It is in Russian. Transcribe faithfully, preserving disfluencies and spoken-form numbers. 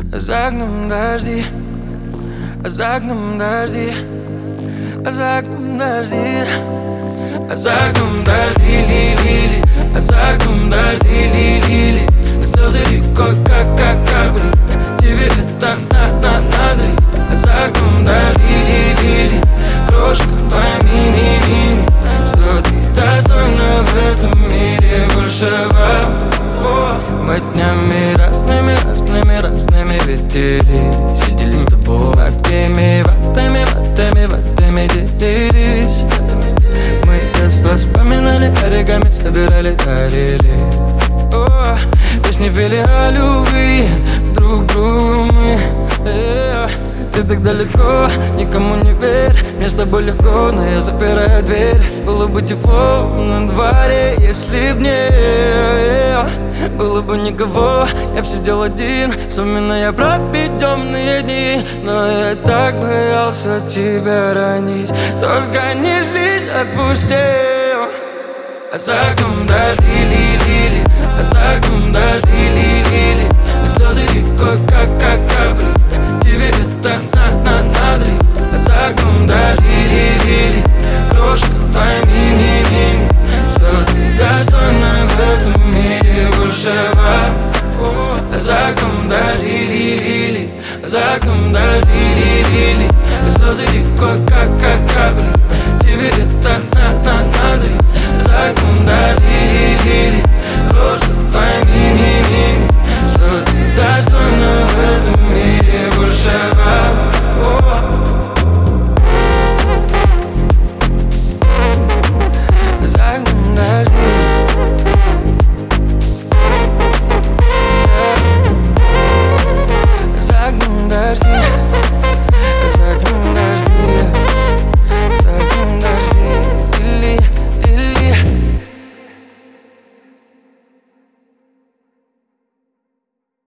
За окном дожди, за окном дожди, за окном дожди, за окном дожди, ли-ли-ли, за окном дожди, ли-ли-ли. Слезы рекой, как, как, как брит, тебе это на-на-надо ли. За окном дожди, ли-ли-ли, крошка, пойми, ми-ми-ми, что ты достойна в этом мире большего. Мы днями разными, разными, разными виделись, виделись с тобой. Сладкими ватами, ватами, ватами делились. Мы детство вспоминали, берегами собирали, дарили. О, песни пели о любви друг другу мы. э, Ты так далеко, никому не верь. Мне с тобой легко, но я запираю дверь. Было бы тепло на дворе, если б не было бы никого, я б сидел один, вспоминая про темные дни. Но я так боялся тебя ранить, только не злись, отпусти. А за окном дожди, ли-ли-ли, а за окном дожди, ли-ли-ли. Слезы рекой, как, как капли, тебе это на-на-надо ли. А за окном дожди, ли-ли-ли, крошка, пойми, ми-ми-ми, что ты достойна в этом мире большего. А за окном дожди, ли-ли-ли, за окном дожди, ли-ли-ли. Слезы рекой, как, как капли, тебе это на-на-надо ли. За окном дожди,